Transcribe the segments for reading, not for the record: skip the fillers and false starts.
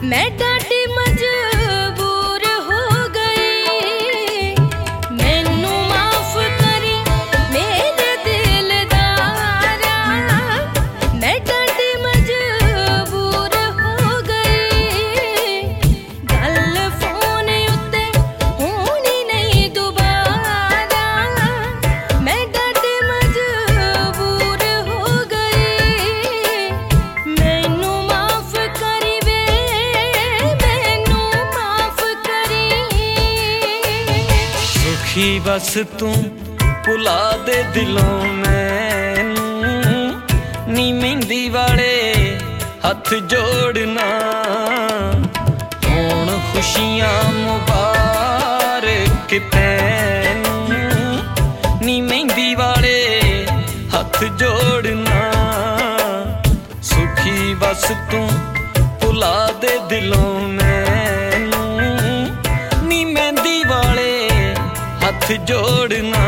मैं डाटी मजबूर हो गई, मैनू माफ करी मेरे दिलदारा। मैं डाटी मजबूर हो गई, गल फोन उत्ते होनी नहीं दोबारा। मैं डाटी मजबूर हो गई, मैनू माफ करी वे, मैनू माफ करी। सुखी बस तू भुला दे दिलों मैनू, नी मेहंदी वाले हथ जोड़ना। हुण खुशियां मुबारक तैनू, नी मेहंदी वाले हथ जोड़ना। सुखी बस तू भुला दे दिलों मैनू, नी मेहंदी वाले हथ जोड़ना।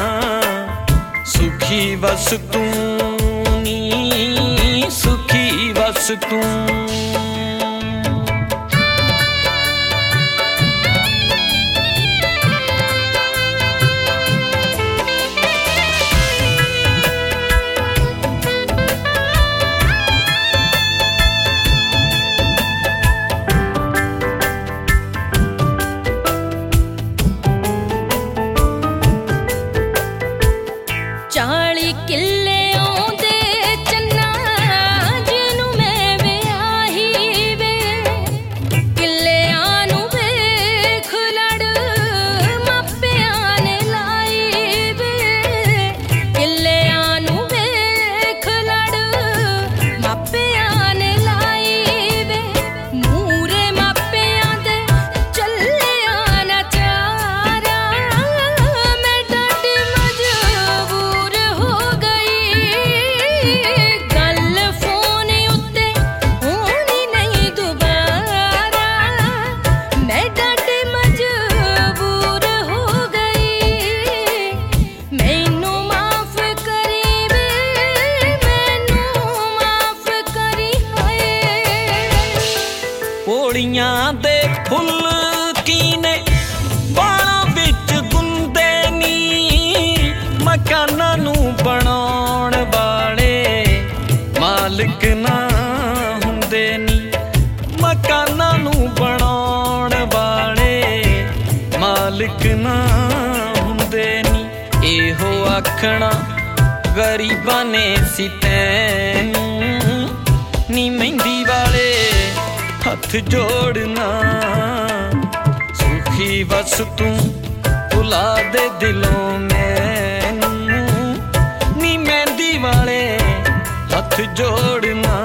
सुखी बस तू नी, सुखी बस तू। चाली किले आउंदे चन्ना जिनू मैं विआही वे, किलियां नू वेख लड़ मापियां ने लाई वे। किलियां नू वेख लड़ मापियां ने लाई वे, मूरे मापियां दे चलिया ना चारा। मैं डाटी मजबूर हो गई, गल फोन उत्ते होनी नहीं दोबारा। मैं डाटी मजबूर हो गई, मैनू माफ करी वे, मैनू माफ करी। हाय पोड़ियां दे फुल कीने बाणां विच गुंदे नी, मकानां नू बनाउण वाले मालिक ना हुंदे नी। मकानां नू बनाउण वाले मालिक ना हुंदे नी। एहो आखना गरीबां ने सी तैनू, नी मेहंदी वाले हथ जोड़ना। सुखी बस तू भुला दे दिलों मैनू, नी मेहंदी वाले हथ जोड़ना।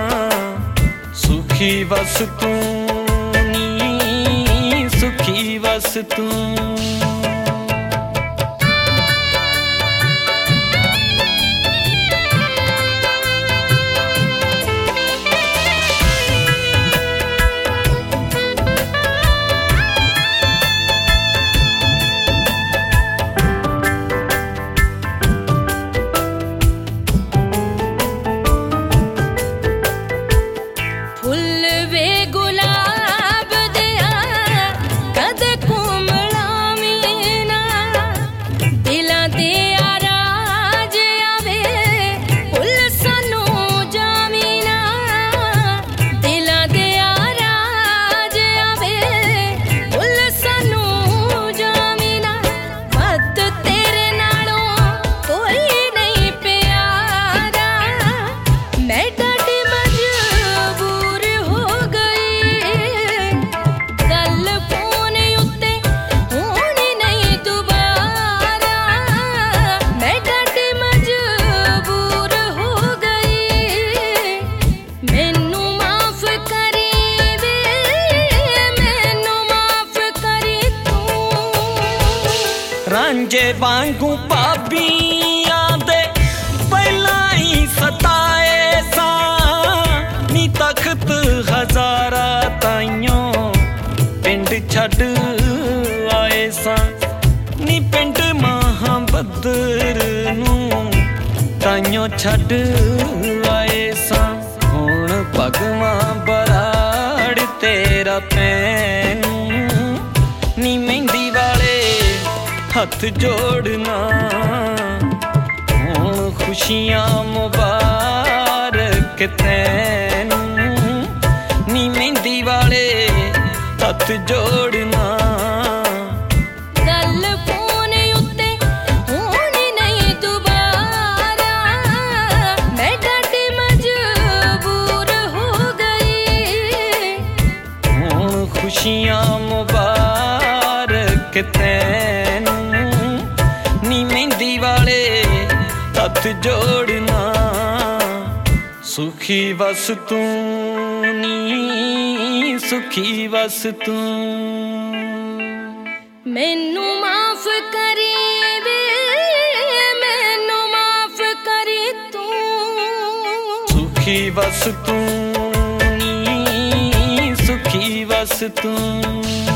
सुखी बस तू नी, सुखी बस तू। फुल वे गुलाब दिया कदे कुमलावी ना, दिलां दे राज आवे फुल सानू जावी ना। दिलां दे राज आवे फुल सानू जावी ना। वत तेरे नालों कोई नहीं प्यारा। मैं डाटी मजबूर हो गई, गल फोन उत्ते होनी नहीं दोबारा। मैं डाटी मजबूर हो गई, मैनू माफ करी वे, मैनू माफ करी तू। रांझे वांगू भाबियां दे पहलां ही सताए सां, नी तख्त हज़ारा ताइयों पिंड छड्ड आए सां। नी पिंड महाबदर नू ताइयों छड्ड आए सां। हुण भगवां बराड़ ਤੇਰਾ ਪੈਨੂ ਨੀ ਮਹਿੰਦੀ ਵਾਲੇ ਹੱਥ ਜੋੜਨਾ ਹੁਣ ਖੁਸ਼ੀਆਂ ਮੁਬਾਰਕ ਤੈਨੂੰ ਨੀ ਮਹਿੰਦੀ ਵਾਲੇ ਹੱਥ ਜੋੜਨਾ ਖੁਸ਼ੀਆਂ ਮੁਬਾਰਕ ਤੈਨੂੰ ਨੀ ਮਹਿੰਦੀ ਵਾਲੇ ਹੱਥ ਜੋੜਨਾ ਸੁਖੀ ਵਸ ਤੂੰ ਨੀ ਸੁਖੀ ਵਸ ਤੂੰ ਮੈਨੂੰ ਮਾਫ ਕਰੀ ਵੇ ਮੈਨੂੰ ਮਾਫ ਕਰੀ ਤੂੰ ਸੁਖੀ ਵਸ ਤੂੰ ਨੀ ਸੁਖੀ ਵਸ ਤੂੰ